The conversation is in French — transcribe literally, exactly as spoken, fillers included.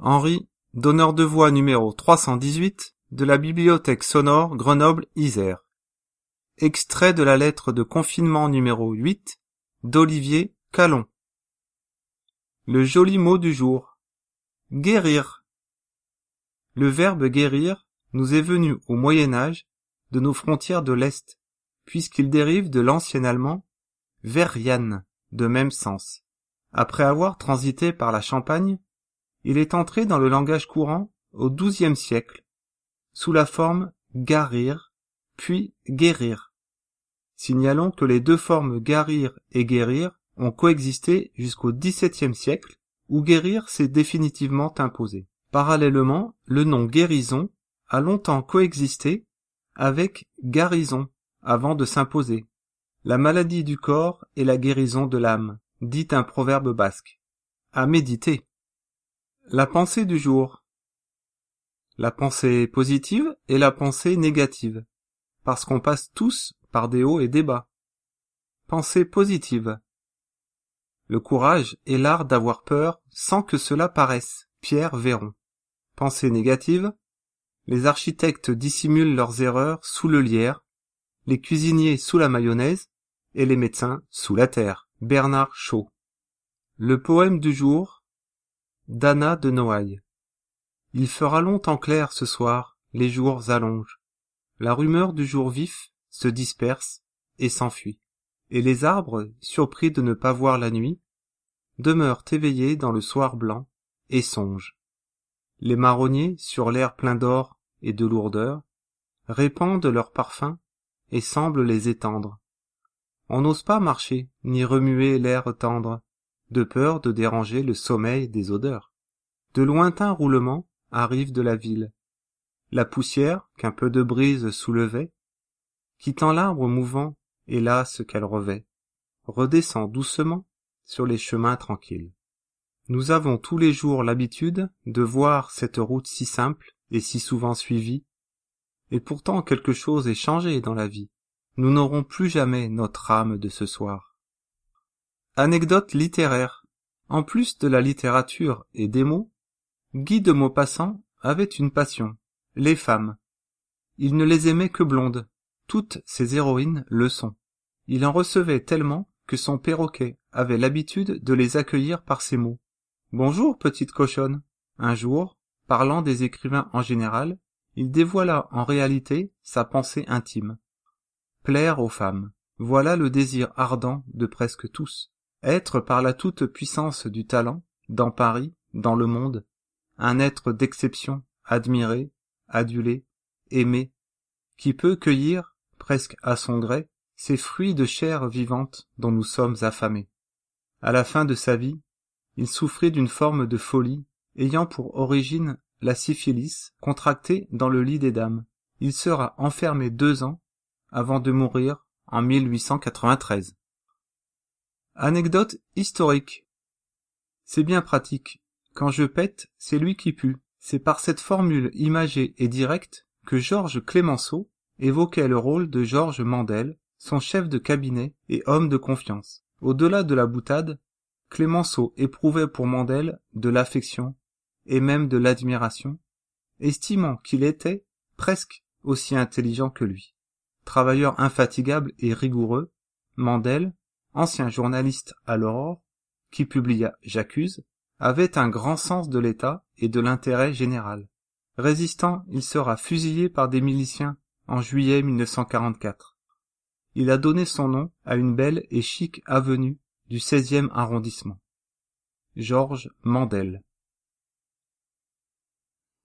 Henri, donneur de voix numéro trois cent dix-huit de la Bibliothèque sonore Grenoble-Isère. Extrait de la lettre de confinement numéro huit d'Olivier Calon. Le joli mot du jour. Guérir. Le verbe guérir nous est venu au Moyen-Âge de nos frontières de l'Est, puisqu'il dérive de l'ancien allemand verian, de même sens. Après avoir transité par la Champagne, il est entré dans le langage courant au douzième siècle, sous la forme garir, puis guérir. Signalons que les deux formes garir et guérir ont coexisté jusqu'au dix-septième siècle, où guérir s'est définitivement imposé. Parallèlement, le nom guérison a longtemps coexisté avec garison avant de s'imposer. La maladie du corps est la guérison de l'âme, dit un proverbe basque. À méditer. La pensée du jour. La pensée positive et la pensée négative, parce qu'on passe tous par des hauts et des bas. Pensée positive. Le courage est l'art d'avoir peur sans que cela paraisse. Pierre Véron. Pensée négative. Les architectes dissimulent leurs erreurs sous le lierre, les cuisiniers sous la mayonnaise et les médecins sous la terre. Bernard Shaw. Le poème du jour. d'Anna de Noailles. Il fera longtemps clair ce soir, les jours allongent. La rumeur du jour vif se disperse et s'enfuit. Et les arbres, surpris de ne pas voir la nuit, demeurent éveillés dans le soir blanc et songent. Les marronniers, sur l'air plein d'or et de lourdeur, répandent leurs parfums et semblent les étendre. On n'ose pas marcher, ni remuer l'air tendre, de peur de déranger le sommeil des odeurs. De lointains roulements arrivent de la ville. La poussière qu'un peu de brise soulevait, quittant l'arbre mouvant et lasse qu'elle revêt, redescend doucement sur les chemins tranquilles. Nous avons tous les jours l'habitude de voir cette route si simple et si souvent suivie, et pourtant quelque chose est changé dans la vie. Nous n'aurons plus jamais notre âme de ce soir. Anecdote littéraire. En plus de la littérature et des mots, Guy de Maupassant avait une passion, les femmes. Il ne les aimait que blondes, toutes ses héroïnes le sont. Il en recevait tellement que son perroquet avait l'habitude de les accueillir par ces mots. « Bonjour, petite cochonne !» Un jour, parlant des écrivains en général, il dévoila en réalité sa pensée intime. Plaire aux femmes, voilà le désir ardent de presque tous. Être par la toute-puissance du talent, dans Paris, dans le monde, un être d'exception, admiré, adulé, aimé, qui peut cueillir, presque à son gré, ces fruits de chair vivante dont nous sommes affamés. À la fin de sa vie, il souffrit d'une forme de folie, ayant pour origine la syphilis contractée dans le lit des dames. Il sera enfermé deux ans avant de mourir en mille huit cent quatre-vingt-treize. Anecdote historique. C'est bien pratique. Quand je pète, c'est lui qui pue. C'est par cette formule imagée et directe que Georges Clemenceau évoquait le rôle de Georges Mandel, son chef de cabinet et homme de confiance. Au-delà de la boutade, Clemenceau éprouvait pour Mandel de l'affection et même de l'admiration, estimant qu'il était presque aussi intelligent que lui. Travailleur infatigable et rigoureux, Mandel, ancien journaliste à l'Aurore, qui publia J'accuse, avait un grand sens de l'État et de l'intérêt général. Résistant, il sera fusillé par des miliciens en juillet mille neuf cent quarante-quatre. Il a donné son nom à une belle et chic avenue du seizième arrondissement. Georges Mandel.